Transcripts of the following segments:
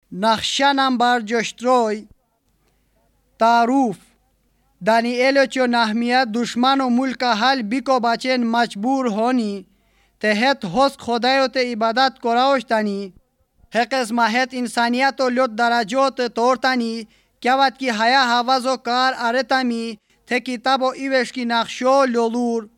نخشنم بر جشتروی تعروف دانیل چو نحمیت دشمن و ملک حل بیکو بچن مجبور هونی تهت حسک خدایوت عبادت کراوشتنی حقس ماهت انسانیت و لط درجات تورتنی کیوت کی حیا حواز و کار ارتمی ته کتاب و ایوش کی نقشو لولور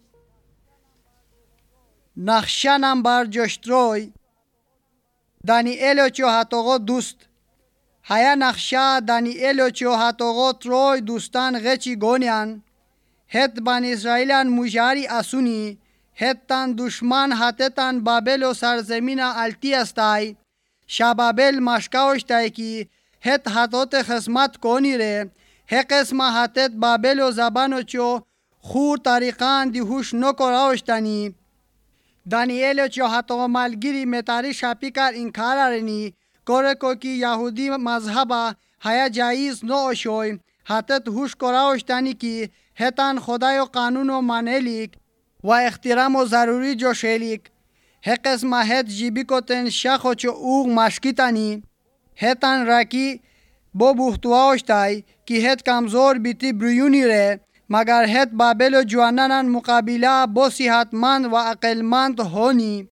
نخشنم بر جشتروی دانیل چو هاتوغو دوست حیا نخشا دانیل چو هاتوغو تروی دوستان غچی گونیان هت بن اسرائیلان مجاری اسونی هتان دشمن هتتان بابل و سرزمین التی استای شابابل مشکاوشتای کی هت هاتوت خدمت کنی ره هقسم هتت بابل و زبانو چو خور طریقان دیهوش نکراوشتنی دانیل چو هاتو مالگیری متاری شاپی کار انکارارنی کورکو کی یهودی مذهبا حیا جایز نو شوی هتت هوش کراوشتنی کی هتان خدای و قانون و مانلیک و احترام و ضروری جو شیلیک هقسم هت جیبی کتن شخو چو اوغ مشکیتنی هتان راکی بو بوختواوشتای کی هت کمزور بیتی بریونی ره مگر هت بابل و جوانان مقابله بو صحتمند و عقلمند هونی